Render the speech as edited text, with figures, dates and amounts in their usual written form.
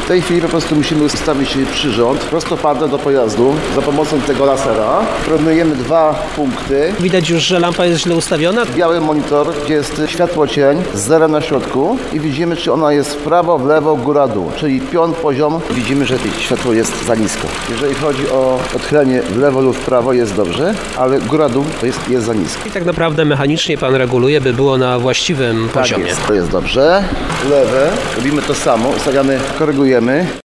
tej chwili po prostu musimy ustawić przyrząd prostopadle do pojazdu za pomocą tego lasera. Prognujemy 2 punkty. Widać już, że lampa jest źle ustawiona. Biały monitor, gdzie jest światło-cień z zerem na środku i widzimy, czy ona jest w prawo, w lewo, góra, dół. Czyli pion, poziom. Widzimy, że światło jest za nisko. Jeżeli chodzi o odchylenie w lewo lub w prawo, jest dobrze, ale góra, dół to jest za nisko. I tak naprawdę mechanicznie pan reguluje, by było na właściwym poziomie. Tak jest, to jest dobrze. Lewe, robimy to samo, ustawiamy, korygujemy.